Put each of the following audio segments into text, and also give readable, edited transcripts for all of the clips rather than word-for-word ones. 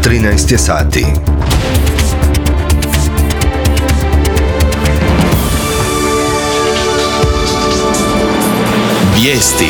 13 je sati. Vijesti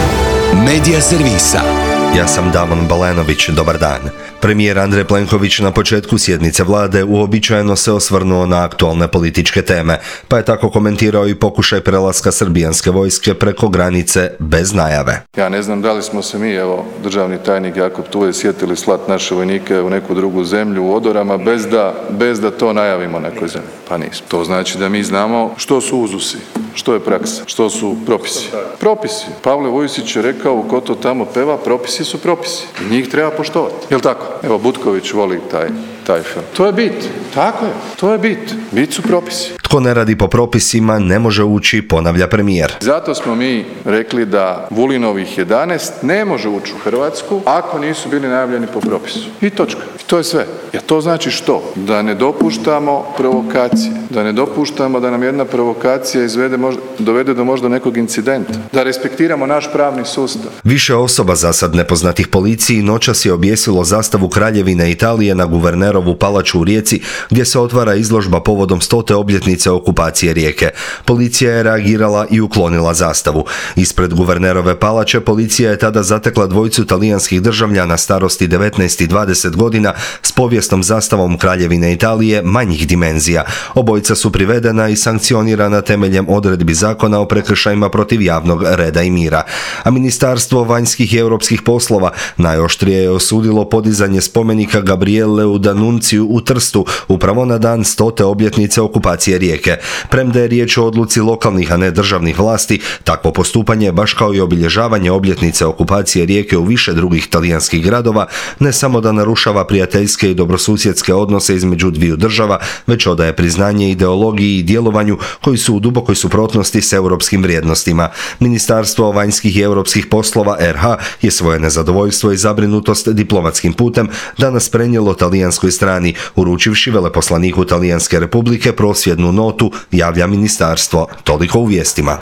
Medija servisa. Ja sam Damon Balenović, dobar dan. Premijer Andrej Plenković na početku sjednice vlade uobičajeno se osvrnuo na aktualne političke teme, pa je tako komentirao i pokušaj prelaska srbijanske vojske preko granice bez najave. Ja ne znam da li smo se mi, državni tajnik Jakop tu je, sjetili slat naše vojnike u neku drugu zemlju u odorama bez da to najavimo nekoj zemlji. Pa nismo. To znači da mi znamo što su uzusi, što je praksa, što su propisi. Propisi. Pavle Vujsić je rekao, ko to tamo peva, propisi su propisi. I njih treba poštovati. Jel' tako? Evo, Butković voli taj film. To je bit. Tako je. To je bit. Bit su propisi. Tko ne radi po propisima ne može ući, ponavlja premijer. Zato smo mi rekli da Vulinovih 11 ne može ući u Hrvatsku ako nisu bili najavljeni po propisu. I točka. I to je sve. Ja to znači što? Da ne dopuštamo provokacije. Da ne dopuštamo da nam jedna provokacija dovede do možda nekog incidenta. Da respektiramo naš pravni sustav. Više osoba, zasad nepoznatih policiji, noćas je objesilo zastavu Kraljevine Italije na Guvernerovu palaču u Rijeci, gdje se otvara izložba povodom 100. obljetnice okupacije Rijeke. Policija je reagirala i uklonila zastavu. Ispred Guvernerove palače policija je tada zatekla dvojicu talijanskih državljana starosti 19 i 20 godina s povijesnom zastavom Kraljevine Italije manjih dimenzija. Obojica su privedena i sankcionirana temeljem odredbi zakona o prekršajima protiv javnog reda i mira. A Ministarstvo vanjskih i europskih poslova najoštrije je osudilo podizanje spomenika Gabrieleu D'Annunziu u Trstu upravo na dan 100. obljetnice okupacije Rijeke. Premda je riječ o odluci lokalnih, a ne državnih vlasti, takvo postupanje, baš kao i obilježavanje obljetnice okupacije Rijeke u više drugih talijanskih gradova, ne samo da narušava prijateljske i dobrosusjedske odnose između dviju država, već odaje priznanje ideologiji i djelovanju koji su u dubokoj suprotnosti s europskim vrijednostima. Ministarstvo vanjskih i europskih poslova RH je svoje nezadovoljstvo i zabrinutost diplomatskim putem danas prenijelo talijanskoj strani, uručivši veleposlaniku Talijanske Republike prosvjednu notu, javlja ministarstvo. Toliko u vijestima.